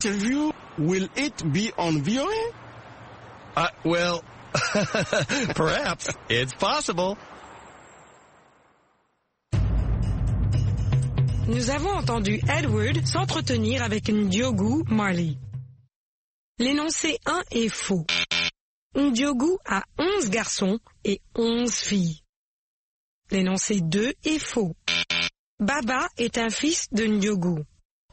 interview, will it be on VOA? Well, perhaps. It's possible. Nous avons entendu Edward s'entretenir avec Ndiogu Marley. L'énoncé 1 est faux. Ndiogu a 11 garçons et 11 filles. L'énoncé 2 est faux. Baba est un fils de Ndiogu.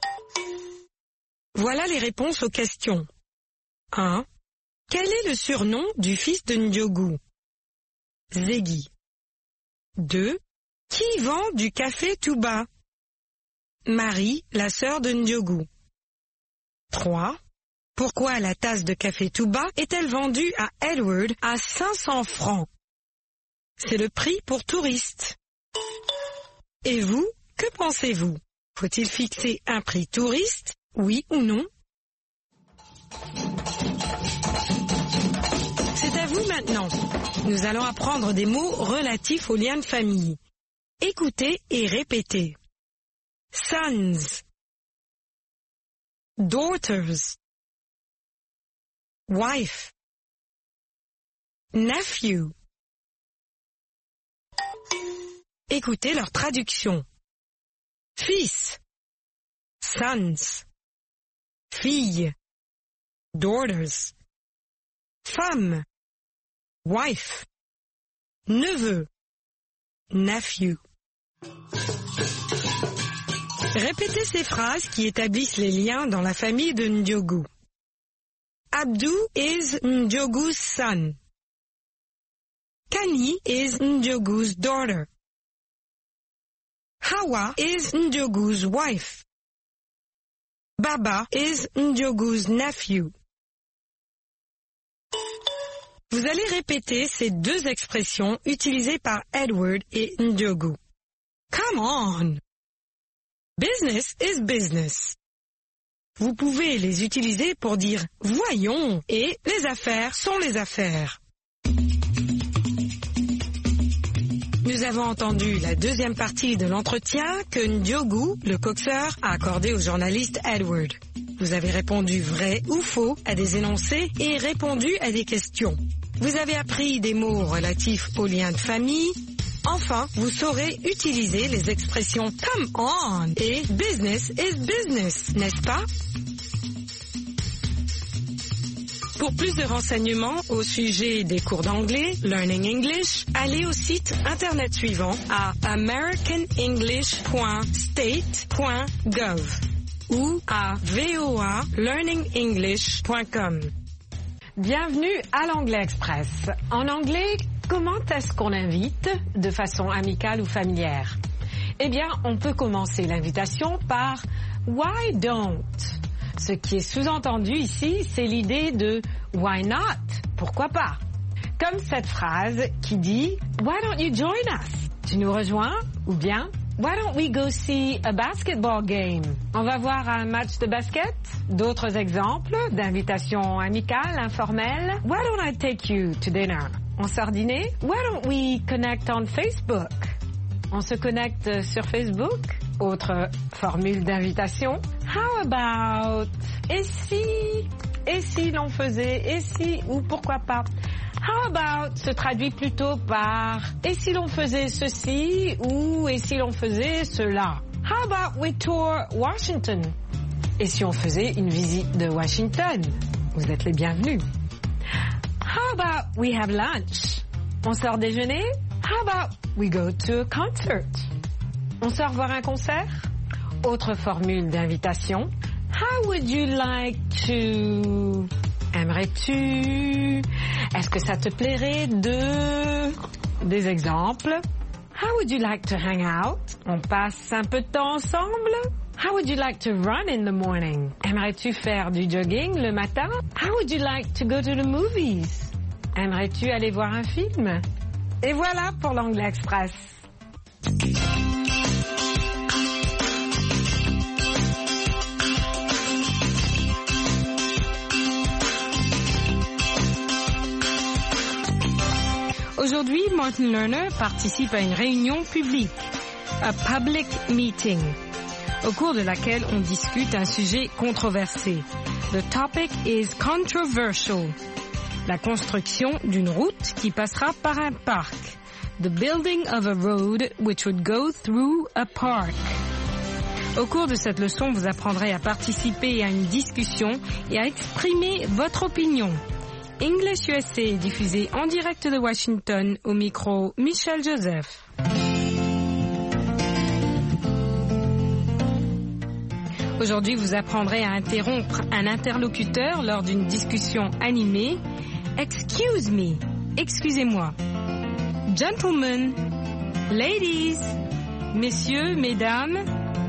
Voilà les réponses aux questions. 1. Quel est le surnom du fils de Ndiogu? Ziggy. 2. Qui vend du café Touba? Marie, la sœur de Ndiogu. 3. Pourquoi la tasse de café Touba est-elle vendue à Edward à 500 francs? C'est le prix pour touristes. Et vous, que pensez-vous? Faut-il fixer un prix touriste, oui ou non? C'est à vous maintenant. Nous allons apprendre des mots relatifs aux liens de famille. Écoutez et répétez. Sons, daughters, wife, nephew. Écoutez leur traduction. Fils, sons, fille, daughters, femme, wife, neveu, nephew. Répétez ces phrases qui établissent les liens dans la famille de Ndiogu. Abdou is Ndiogu's son. Kani is Ndiogu's daughter. Hawa is Ndiogu's wife. Baba is Ndiogu's nephew. Vous allez répéter ces deux expressions utilisées par Edward et Ndiogu. Come on! Business is business. Vous pouvez les utiliser pour dire « voyons » et « les affaires sont les affaires ». Nous avons entendu la deuxième partie de l'entretien que Ndiogu, le coxeur, a accordé au journaliste Edward. Vous avez répondu vrai ou faux à des énoncés et répondu à des questions. Vous avez appris des mots relatifs aux liens de famille. Enfin, vous saurez utiliser les expressions « come on » et « business is business », n'est-ce pas? Pour plus de renseignements au sujet des cours d'anglais, Learning English, allez au site internet suivant à americanenglish.state.gov ou à voalearningenglish.com. Bienvenue à l'Anglais Express. En anglais, comment est-ce qu'on invite de façon amicale ou familière? Eh bien, on peut commencer l'invitation par « why don't ». Ce qui est sous-entendu ici, c'est l'idée de « why not ?» Pourquoi pas? Comme cette phrase qui dit « Why don't you join us ?» Tu nous rejoins? Ou bien « Why don't we go see a basketball game ?» On va voir un match de basket? D'autres exemples d'invitations amicales, informelles. « Why don't I take you to dinner ?» On sort dîner? « Why don't we connect on Facebook ?» On se connecte sur Facebook? Autre formule d'invitation. How about? Et si l'on faisait? Et si ou pourquoi pas? How about se traduit plutôt par et si l'on faisait ceci ou et si l'on faisait cela? How about we tour Washington? Et si on faisait une visite de Washington? Vous êtes les bienvenus. How about we have lunch? On sort déjeuner? How about we go to a concert? On sort voir un concert? Autre formule d'invitation. How would you like to? Aimerais-tu? Est-ce que ça te plairait de? Des exemples. How would you like to hang out? On passe un peu de temps ensemble? How would you like to run in the morning? Aimerais-tu faire du jogging le matin? How would you like to go to the movies? Aimerais-tu aller voir un film? Et voilà pour l'Anglais Express. Aujourd'hui, Martin Lerner participe à une réunion publique, a public meeting. au cours de laquelle on discute un sujet controversé. The topic is controversial. La construction d'une route qui passera par un parc. The building of a road which would go through a park. Au cours de cette leçon, vous apprendrez à participer à une discussion et à exprimer votre opinion. English USA est diffusé en direct de Washington, au micro Michel Joseph. Aujourd'hui, vous apprendrez à interrompre un interlocuteur lors d'une discussion animée. Excuse me, excusez-moi. Gentlemen, ladies, messieurs, mesdames.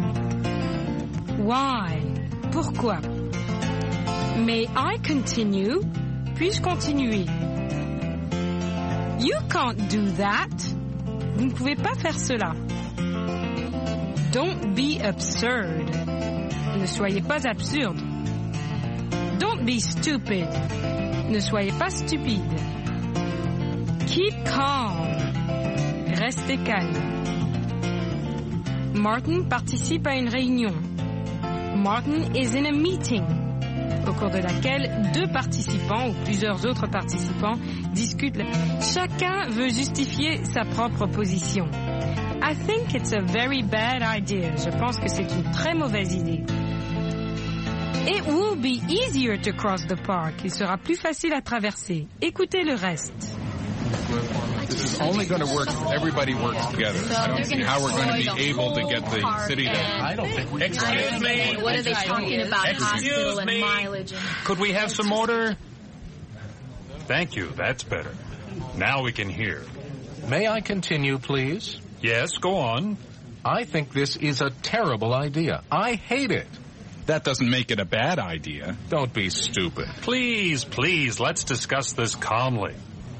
Why? Pourquoi? May I continue? Puis-je continuer? You can't do that. Vous ne pouvez pas faire cela. Don't be absurd. Ne soyez pas absurde. Don't be stupid. Ne soyez pas stupide. Keep calm. Restez calme. Martin participe à une réunion. Martin is in a meeting, au cours de laquelle deux participants ou plusieurs autres participants discutent. Chacun veut justifier sa propre position. I think it's a very bad idea. Je pense que c'est une très mauvaise idée. It will be easier to cross the park. Il sera plus facile à traverser. Écoutez le reste. This is only going to work if everybody works together. I don't see how we're going to be able to get the city to... I don't think... Excuse me. What are they talking about? Hospital and mileage. Could we have some order? Thank you. That's better. Now we can hear. May I continue, please? Yes, go on. I think this is a terrible idea. I hate it. That doesn't make it a bad idea. Don't be stupid. Please, let's discuss this calmly.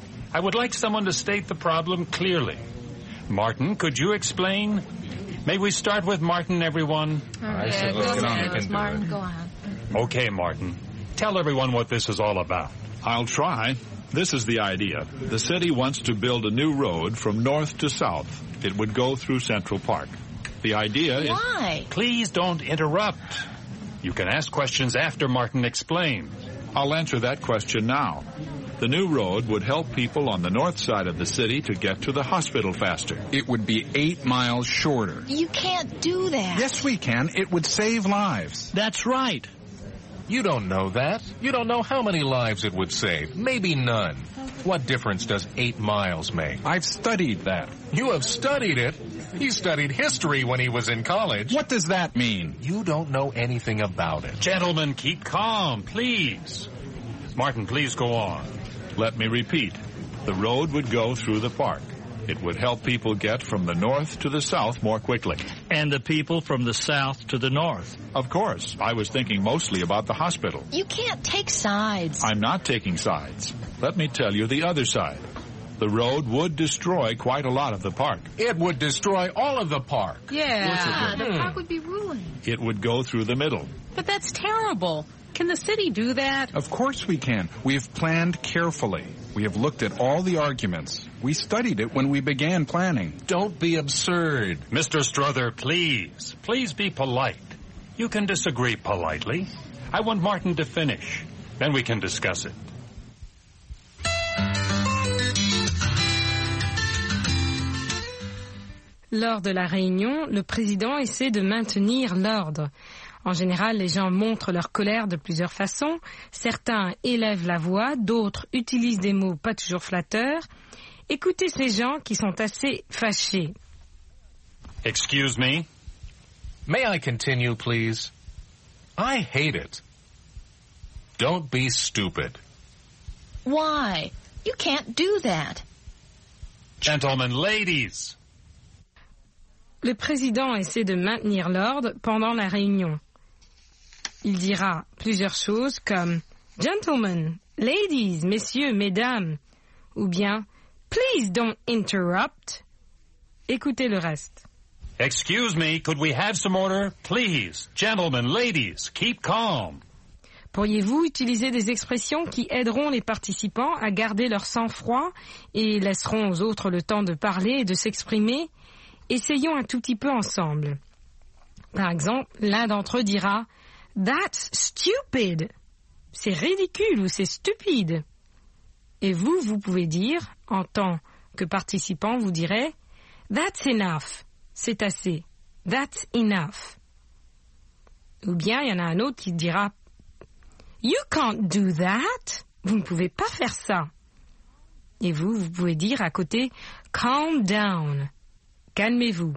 I would like someone to state the problem clearly. Martin, could you explain? May we start with Martin, everyone? I said let's get on. We can Martin, do it. go on. Okay, Martin. Tell everyone what this is all about. I'll try. This is the idea. The city wants to build a new road from north to south. It would go through Central Park. The idea is... Why? Please don't interrupt. You can ask questions after Martin explains. I'll answer that question now. The new road would help people on the north side of the city to get to the hospital faster. It would be 8 miles shorter. You can't do that. Yes, we can. It would save lives. That's right. You don't know that. You don't know how many lives it would save. Maybe none. What difference does 8 miles make? I've studied that. You have studied it? He studied history when he was in college. What does that mean? You don't know anything about it. Gentlemen, keep calm, please. Martin, please go on. Let me repeat. The road would go through the park. It would help people get from the north to the south more quickly. And the people from the south to the north. Of course, I was thinking mostly about the hospital. You can't take sides. I'm not taking sides. Let me tell you the other side. The road would destroy quite a lot of the park. It would destroy all of the park. Yeah, the park would be ruined. It would go through the middle. But that's terrible. Can the city do that? Of course we can. We've planned carefully. We have looked at all the arguments. We studied it when we began planning. Don't be absurd. Mr. Strother, please. Please be polite. You can disagree politely. I want Martin to finish. Then we can discuss it. Lors de la réunion, le président essaie de maintenir l'ordre. En général, les gens montrent leur colère de plusieurs façons. Certains élèvent la voix, d'autres utilisent des mots pas toujours flatteurs. Écoutez ces gens qui sont assez fâchés. Excuse me. May I continue, please? I hate it. Don't be stupid. Why? You can't do that. Gentlemen, ladies. Le président essaie de maintenir l'ordre pendant la réunion. Il dira plusieurs choses comme « Gentlemen, ladies, messieurs, mesdames » ou bien « Please don't interrupt ». Écoutez le reste. Excuse me, could we have some order? Please, gentlemen, ladies, keep calm. Pourriez-vous utiliser des expressions qui aideront les participants à garder leur sang-froid et laisseront aux autres le temps de parler et de s'exprimer ? Essayons un tout petit peu ensemble. Par exemple, l'un d'entre eux dira « That's stupid ». C'est ridicule ou c'est stupide. Et vous pouvez dire, en tant que participant, vous direz « That's enough ». C'est assez. That's enough. Ou bien, il y en a un autre qui dira « You can't do that ». Vous ne pouvez pas faire ça. Et vous pouvez dire à côté « Calm down ». Calmez-vous.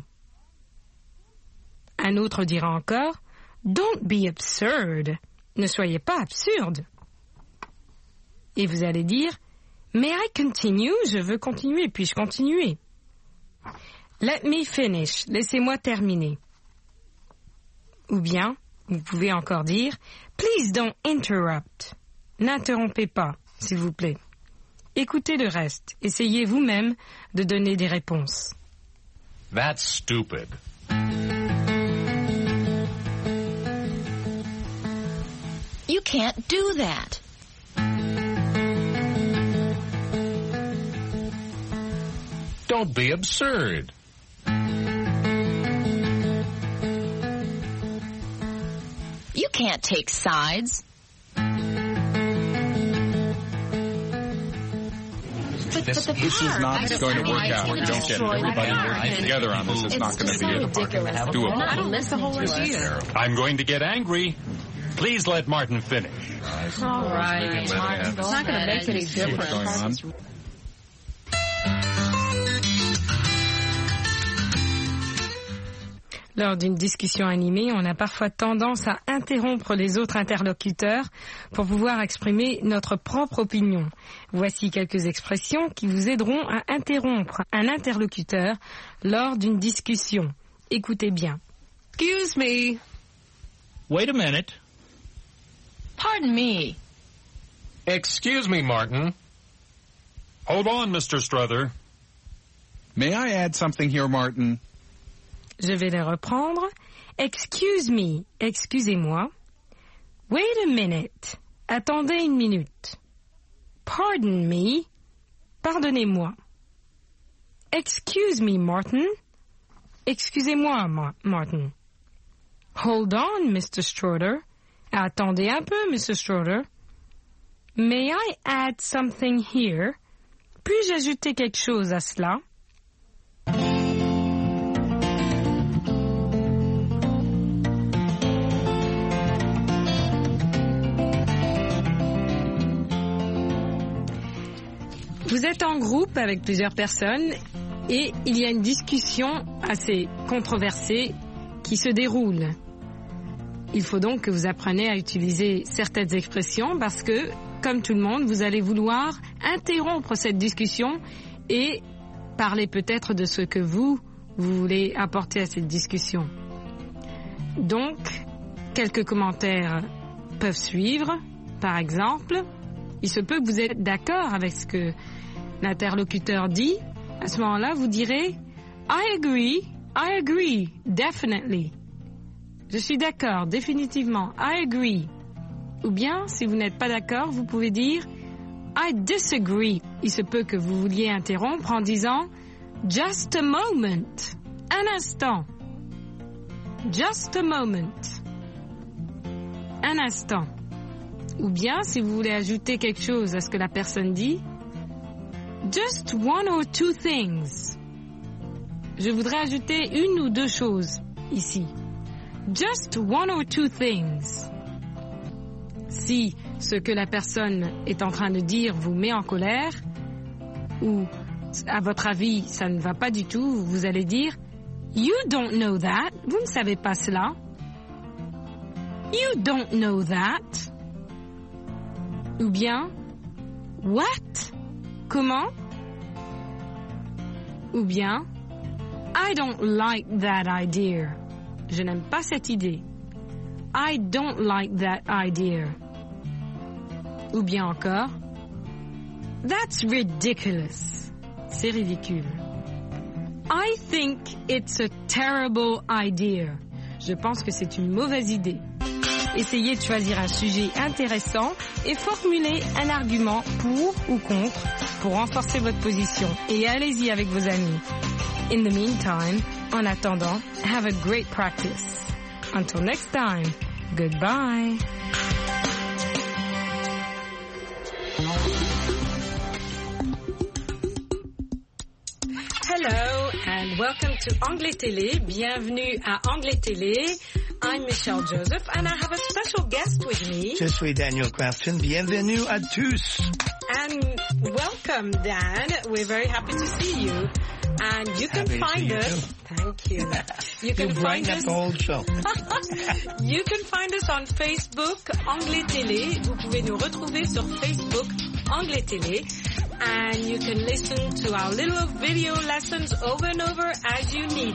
Un autre dira encore « Don't be absurd ». Ne soyez pas absurde. Et vous allez dire « May I continue ?» Je veux continuer, puis-je continuer? Let me finish. Laissez-moi terminer. Ou bien, vous pouvez encore dire « Please don't interrupt ». N'interrompez pas, s'il vous plaît. Écoutez le reste. Essayez vous-même de donner des réponses. That's stupid. You can't do that. Don't be absurd. You can't take sides. This is not going to work out. You don't get everybody working together on this. It's not going to be doable. I don't miss the whole idea. I'm going to get angry. Please let Martin finish. All right. It's not going to make any difference. Lors d'une discussion animée, on a parfois tendance à interrompre les autres interlocuteurs pour pouvoir exprimer notre propre opinion. Voici quelques expressions qui vous aideront à interrompre un interlocuteur lors d'une discussion. Écoutez bien. Excuse me. Wait a minute. Pardon me. Excuse me, Martin. Hold on, Mr. Struther. May I add something here, Martin? Je vais les reprendre. Excuse me, excusez-moi. Wait a minute, attendez une minute. Pardon me, pardonnez-moi. Excuse me, Martin. Excusez-moi, Martin. Hold on, Mr. Strutter. Attendez un peu, Mr. Strutter. May I add something here? Puis-je ajouter quelque chose à cela? Vous êtes en groupe avec plusieurs personnes et il y a une discussion assez controversée qui se déroule. Il faut donc que vous appreniez à utiliser certaines expressions parce que, comme tout le monde, vous allez vouloir interrompre cette discussion et parler peut-être de ce que vous voulez apporter à cette discussion. Donc, quelques commentaires peuvent suivre. Par exemple, il se peut que vous êtes d'accord avec ce que l'interlocuteur dit. À ce moment-là, vous direz « I agree, definitely ». Je suis d'accord, définitivement. I agree. Ou bien, si vous n'êtes pas d'accord, vous pouvez dire I disagree. Il se peut que vous vouliez interrompre en disant Just a moment. Un instant. Just a moment. Un instant. Ou bien, si vous voulez ajouter quelque chose à ce que la personne dit, Just one or two things. Je voudrais ajouter une ou deux choses ici. Just one or two things. Si ce que la personne est en train de dire vous met en colère, ou à votre avis ça ne va pas du tout, vous allez dire You don't know that. Vous ne savez pas cela. You don't know that. Ou bien What? Comment? Ou bien I don't like that idea. Je n'aime pas cette idée. I don't like that idea. Ou bien encore, That's ridiculous. C'est ridicule. I think it's a terrible idea. Je pense que c'est une mauvaise idée. Essayez de choisir un sujet intéressant et formulez un argument pour ou contre pour renforcer votre position. Et allez-y avec vos amis. In the meantime, en attendant, have a great practice. Until next time, goodbye. Hello and welcome to Anglais Télé. Bienvenue à Anglais Télé. I'm Michelle Joseph and I have a special guest with me. Je suis Daniel Crafton. Bienvenue à tous. And welcome, Dan. We're very happy to see you. And you can find us. Thank you. You can find us. The whole show. You can find us on Facebook, Anglais Télé. Vous pouvez nous retrouver sur Facebook, Anglais Télé. And you can listen to our little video lessons over and over as you need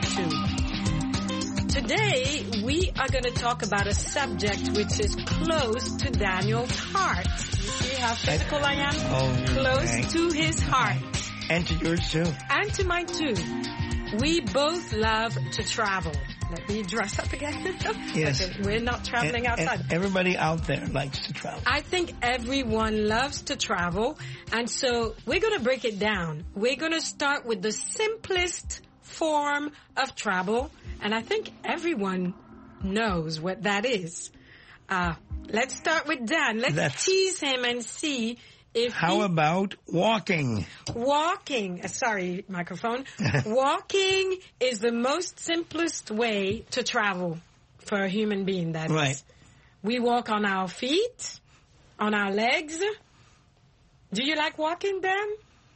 to. Today, we are going to talk about a subject which is close to Daniel's heart. You see how physical I am? Oh, close to his heart. And to yours too. And to mine too. We both love to travel. Let me dress up again. Yes. Okay, we're not traveling outside. And everybody out there likes to travel. I think everyone loves to travel. And so we're going to break it down. We're going to start with the simplest form of travel. And I think everyone knows what that is. Let's start with Dan. Let's tease him and see if How about walking? Walking. Sorry, microphone. Walking is the most simplest way to travel for a human being, that right. is. We walk on our feet, on our legs. Do you like walking, Dan?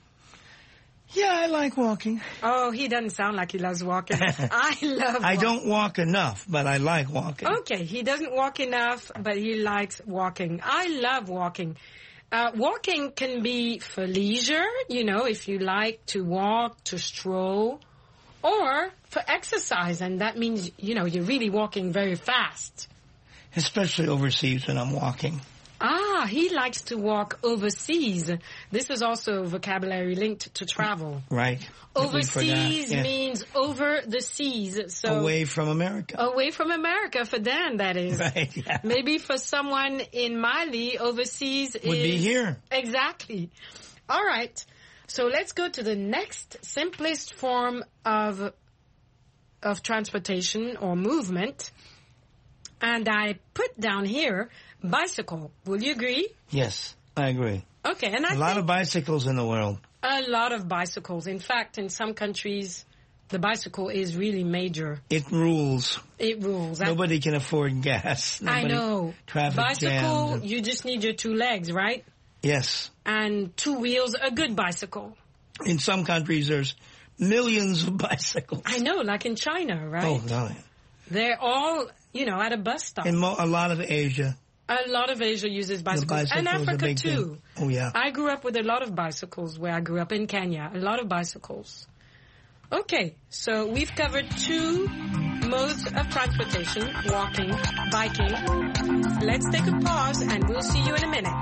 Yeah, I like walking. Oh, he doesn't sound like he loves walking. I love walking. I don't walk enough, but I like walking. Okay, he doesn't walk enough, but he likes walking. I love walking. Walking can be for leisure, you know, if you like to walk, to stroll, or for exercise, and that means, you know, you're really walking very fast. Especially overseas when I'm walking. Ah, he likes to walk overseas. This is also vocabulary linked to travel. Right. Overseas means over the seas. So away from America. Away from America for Dan, that is. Right, yeah. Maybe for someone in Mali, overseas would be here. Exactly. All right. So let's go to the next simplest form of transportation or movement. And I put down here bicycle. Will you agree? Yes, I agree. Okay, and a lot of bicycles in the world. A lot of bicycles. In fact, in some countries, the bicycle is really major. It rules. It rules. Nobody can afford gas. I know. Traffic bicycle, jams. you just need your two legs, right? Yes. And two wheels, a good bicycle. In some countries, there's millions of bicycles. I know, like in China, right? Oh, no. They're all, you know, at a bus stop. In a lot of Asia. A lot of Asia uses bicycles. And Africa, too. Oh, yeah. I grew up with a lot of bicycles where I grew up in Kenya. A lot of bicycles. Okay, so we've covered two modes of transportation, walking, biking. Let's take a pause and we'll see you in a minute.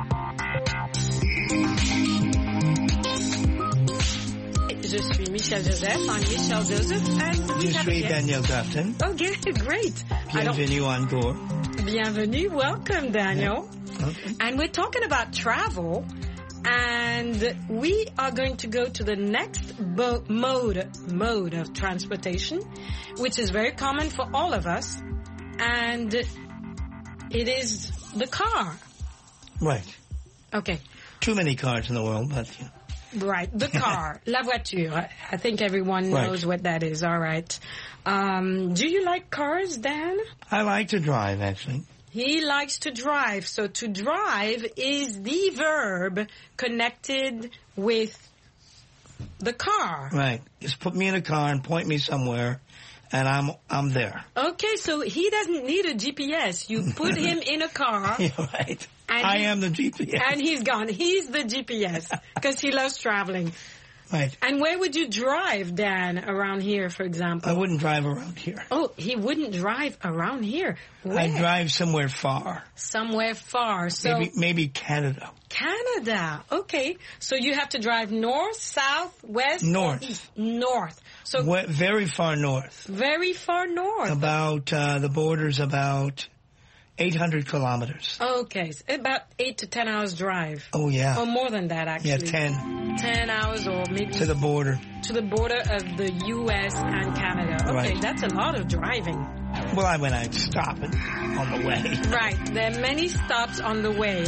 Je suis Michelle Joseph. I'm Michelle Joseph. And Je suis Daniel Crafton. Okay, great. Bienvenue encore. Bienvenue. Welcome, Daniel. Yeah. Okay. And we're talking about travel. And we are going to go to the next mode of transportation, which is very common for all of us. And it is the car. Right. Okay. Too many cars in the world, but... You know. Right, the car, la voiture. I think everyone knows what that is. All right. Do you like cars, Dan? I like to drive, actually. He likes to drive. So to drive is the verb connected with the car. Right. Just put me in a car and point me somewhere, and I'm there. Okay, so he doesn't need a GPS. You put him in a car. Yeah, right. I am the GPS. And he's gone. He's the GPS because he loves traveling. Right. And where would you drive, Dan, around here, for example? I wouldn't drive around here. Oh, he wouldn't drive around here. Where? I'd drive somewhere far. Somewhere far. So maybe Canada. Canada. Okay. So you have to drive north, south, west? North. East? North. So very far north. Very far north. About, the border's about 800 kilometers. Okay. So about 8 to 10 hours drive. Oh, yeah. Or more than that, actually. Yeah, 10. 10 hours or maybe... To the border. To the border of the U.S. and Canada. Okay, right. That's a lot of driving. Well, I'd stop it on the way. Right. There are many stops on the way.